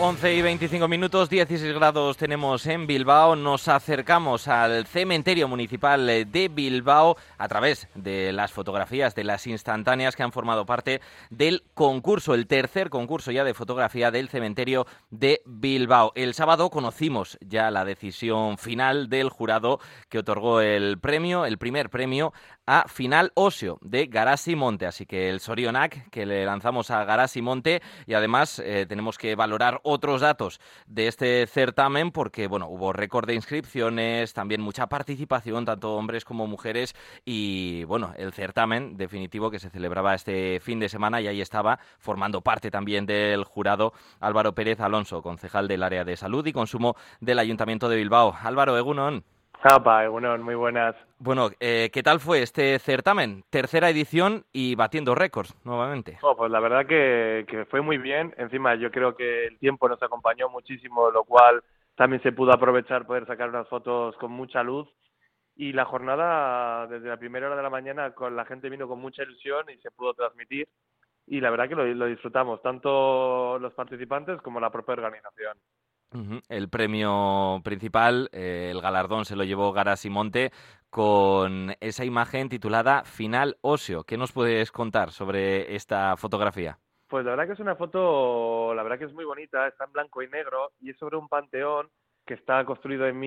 11:25, 16 grados tenemos en Bilbao. Nos acercamos al cementerio municipal de Bilbao a través de las fotografías de las instantáneas que han formado parte del concurso, el tercer concurso ya de fotografía del cementerio de Bilbao. El sábado conocimos ya la decisión final del jurado que otorgó el primer premio a Final Óseo de Garasi Monte. Así que el Sorionak que le lanzamos a Garasi Monte, y además tenemos que valorar otros datos de este certamen porque hubo récord de inscripciones, también mucha participación, tanto hombres como mujeres, y el certamen definitivo que se celebraba este fin de semana, y ahí estaba formando parte también del jurado Álvaro Pérez Alonso, concejal del área de salud y consumo del Ayuntamiento de Bilbao. Álvaro, egunon. Egunon, muy buenas. Bueno, ¿qué tal fue este certamen? Tercera edición y batiendo récords nuevamente. Pues la verdad que fue muy bien. Encima yo creo que el tiempo nos acompañó muchísimo, lo cual también se pudo aprovechar, poder sacar unas fotos con mucha luz. Y la jornada, desde la primera hora de la mañana, con la gente vino con mucha ilusión y se pudo transmitir. Y la verdad que lo disfrutamos, tanto los participantes como la propia organización. El premio principal, el galardón, se lo llevó Garasi Monte con esa imagen titulada Final Óseo. ¿Qué nos puedes contar sobre esta fotografía? Pues la verdad que es una foto, la verdad que es muy bonita, está en blanco y negro y es sobre un panteón que está construido en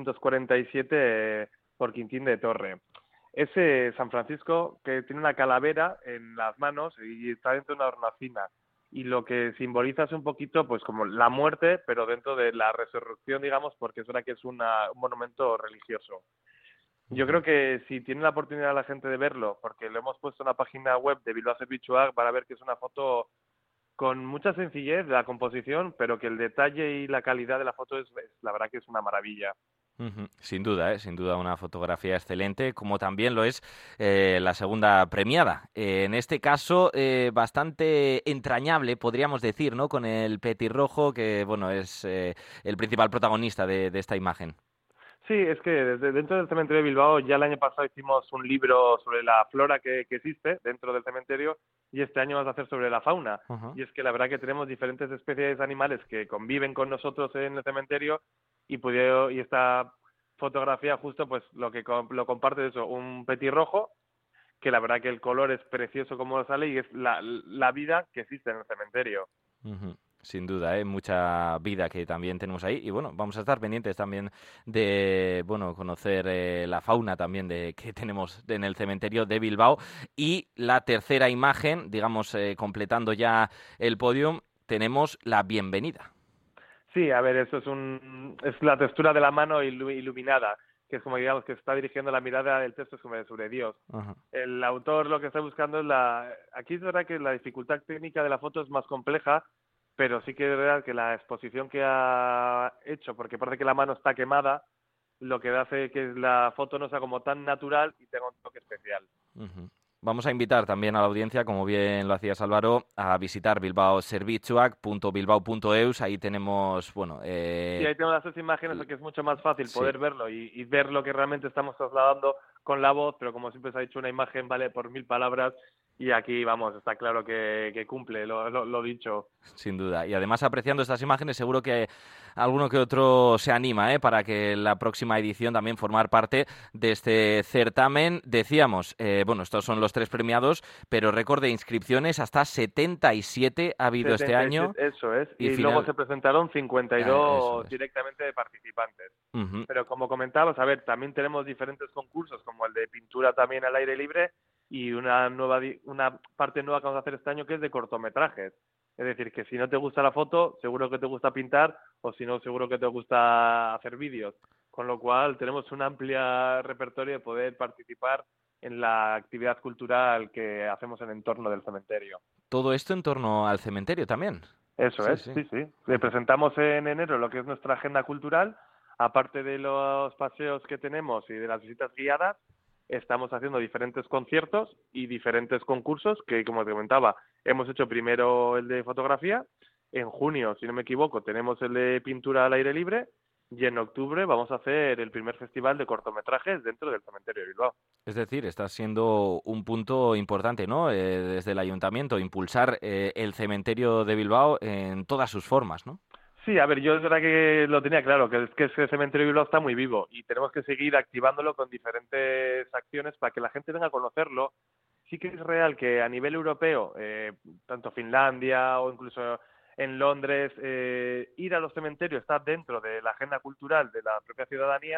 1947 por Quintín de Torre. Es San Francisco, que tiene una calavera en las manos y está dentro de una hornacina. Y lo que simboliza es un poquito pues como la muerte, pero dentro de la resurrección, digamos, porque es verdad que es un monumento religioso. Yo creo que si tiene la oportunidad la gente de verlo, porque lo hemos puesto en la página web de Bilbao Zerbitzuak, van a ver que es una foto con mucha sencillez de la composición, pero que el detalle y la calidad de la foto es la verdad que es una maravilla. Sin duda, sin duda una fotografía excelente, como también lo es la segunda premiada. En este caso, bastante entrañable, podríamos decir, ¿no? Con el petirrojo, que es el principal protagonista de esta imagen. Sí, es que desde dentro del cementerio de Bilbao ya el año pasado hicimos un libro sobre la flora que existe dentro del cementerio y este año vamos a hacer sobre la fauna. Uh-huh. Y es que la verdad que tenemos diferentes especies animales que conviven con nosotros en el cementerio y esta fotografía justo pues lo comparte eso, un petirrojo que la verdad que el color es precioso como sale y es la vida que existe en el cementerio. Uh-huh. Sin duda, mucha vida que también tenemos ahí, y vamos a estar pendientes también de conocer la fauna también que tenemos en el cementerio de Bilbao. Y la tercera imagen, digamos, completando ya el podium, tenemos la bienvenida. Sí, a ver, eso es la textura de la mano iluminada, que es como digamos que está dirigiendo la mirada del texto sobre Dios. Uh-huh. El autor lo que está buscando es aquí es verdad que la dificultad técnica de la foto es más compleja, pero sí que es verdad que la exposición que ha hecho, porque parece que la mano está quemada, lo que hace que la foto no sea como tan natural y tenga un toque especial. Uh-huh. Vamos a invitar también a la audiencia, como bien lo hacías Álvaro, a visitar bilbaozerbitzuak.bilbao.eus. Ahí tenemos, Sí, ahí tenemos las tres imágenes, que es mucho más fácil poder verlo y ver lo que realmente estamos trasladando con la voz, pero como siempre se ha dicho, una imagen vale por 1000 palabras y aquí, está claro que cumple lo dicho. Sin duda. Y además, apreciando estas imágenes, seguro que alguno que otro se anima para que la próxima edición también formar parte de este certamen. Decíamos, estos son los tres premiados, pero récord de inscripciones, hasta 77 ha habido 77, este año. Eso es. Y luego se presentaron 52 directamente de participantes. Uh-huh. Pero como comentabas, a ver, también tenemos diferentes concursos, como el de pintura también al aire libre, y una parte nueva que vamos a hacer este año que es de cortometrajes. Es decir, que si no te gusta la foto, seguro que te gusta pintar, o si no, seguro que te gusta hacer vídeos. Con lo cual tenemos un amplio repertorio de poder participar en la actividad cultural que hacemos en el entorno del cementerio. Todo esto en torno al cementerio también. Eso es, sí. Le presentamos en enero lo que es nuestra agenda cultural, aparte de los paseos que tenemos y de las visitas guiadas. Estamos haciendo diferentes conciertos y diferentes concursos que, como te comentaba, hemos hecho primero el de fotografía. En junio, si no me equivoco, tenemos el de pintura al aire libre. Y en octubre vamos a hacer el primer festival de cortometrajes dentro del cementerio de Bilbao. Es decir, está siendo un punto importante, ¿no? Desde el ayuntamiento, impulsar el cementerio de Bilbao en todas sus formas, ¿no? Sí, a ver, yo es verdad que lo tenía claro, que es que ese cementerio de Bilbao está muy vivo y tenemos que seguir activándolo con diferentes acciones para que la gente venga a conocerlo. Sí que es real que a nivel europeo, tanto Finlandia o incluso en Londres, ir a los cementerios está dentro de la agenda cultural de la propia ciudadanía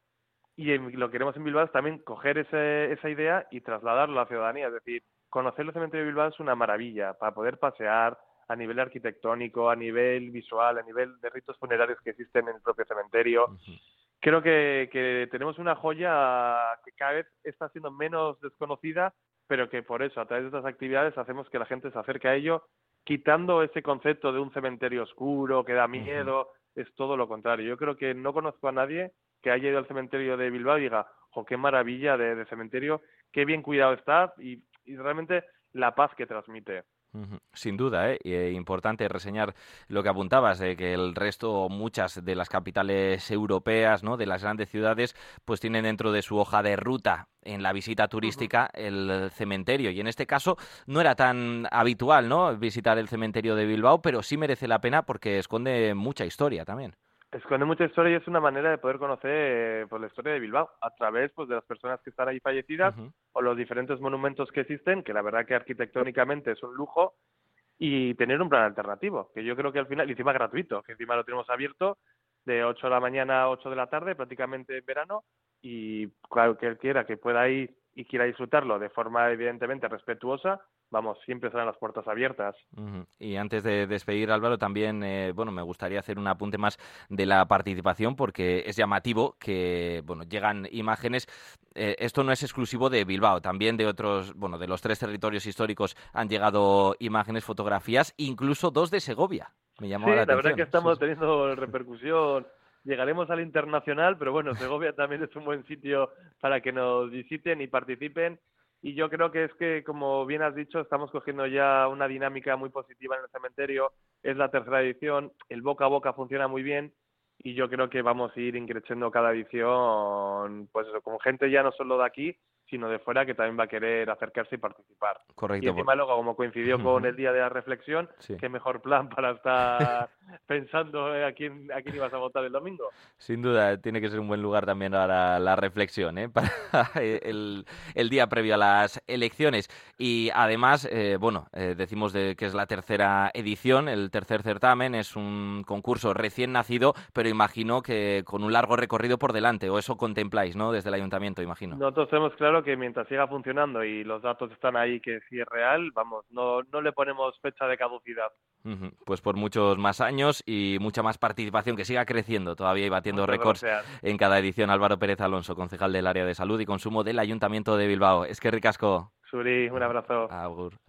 y lo que queremos en Bilbao es también coger esa idea y trasladarlo a la ciudadanía. Es decir, conocer el cementerio de Bilbao es una maravilla para poder pasear a nivel arquitectónico, a nivel visual, a nivel de ritos funerarios que existen en el propio cementerio. Ujú. Creo que tenemos una joya que cada vez está siendo menos desconocida, pero que por eso, a través de estas actividades, hacemos que la gente se acerque a ello, quitando ese concepto de un cementerio oscuro que da Ujú. miedo, es todo lo contrario. Yo creo que no conozco a nadie que haya ido al cementerio de Bilbao y diga, jo, qué maravilla de cementerio, qué bien cuidado está y realmente la paz que transmite. Ujú. Sin duda, ¿eh? Importante reseñar lo que apuntabas, de que el resto, muchas de las capitales europeas, ¿no? De las grandes ciudades, pues tienen dentro de su hoja de ruta en la visita Ujú. turística el cementerio. Y en este caso no era tan habitual, ¿no? Visitar el cementerio de Bilbao, pero sí merece la pena porque esconde mucha historia también. Esconde mucha historia y es una manera de poder conocer pues, la historia de Bilbao a través pues, de las personas que están ahí fallecidas Ujú. o los diferentes monumentos que existen, que la verdad que arquitectónicamente es un lujo, y tener un plan alternativo, que yo creo que al final, y encima gratuito, que encima lo tenemos abierto de 8 de la mañana a 8 de la tarde, prácticamente en verano, y cualquiera que pueda ir y quiera disfrutarlo de forma evidentemente respetuosa, vamos, siempre estarán las puertas abiertas. Ujú. Y antes de despedir, Álvaro, también, bueno, me gustaría hacer un apunte más de la participación porque es llamativo que, bueno, llegan imágenes. Esto no es exclusivo de Bilbao, también de otros, bueno, de los 3 territorios históricos han llegado imágenes, fotografías, incluso 2 de Segovia. Me Sí, llamaba la la verdad que atención. Sí, estamos sí. teniendo repercusión. Llegaremos al internacional, pero bueno, Segovia también es un buen sitio para que nos visiten y participen. Y yo creo que es que, como bien has dicho, estamos cogiendo ya una dinámica muy positiva en el cementerio. Es la tercera edición, el boca a boca funciona muy bien y yo creo que vamos a ir increciendo cada edición, pues eso, con gente ya no solo de aquí, sino de fuera que también va a querer acercarse y participar. Y Correcto. encima luego, como coincidió con el día de la reflexión, Sí. qué mejor plan para estar pensando a quién ibas a votar el domingo. Sin duda, tiene que ser un buen lugar también para la reflexión, ¿eh? Para el día previo a las elecciones. Y además, bueno, decimos que es la tercera edición, el tercer certamen, es un concurso recién nacido, pero imagino que con un largo recorrido por delante, o eso contempláis, ¿no? Desde el ayuntamiento, imagino. Nosotros tenemos claro que mientras siga funcionando y los datos están ahí que sí es real, vamos, no le ponemos fecha de caducidad. Ujú. Pues por muchos más años y mucha más participación, que siga creciendo todavía y batiendo Muchas récords gracias. en cada edición. Álvaro Pérez Alonso, concejal del área de salud y consumo del Ayuntamiento de Bilbao. Es que ricasco. Suri, un abrazo. Agur.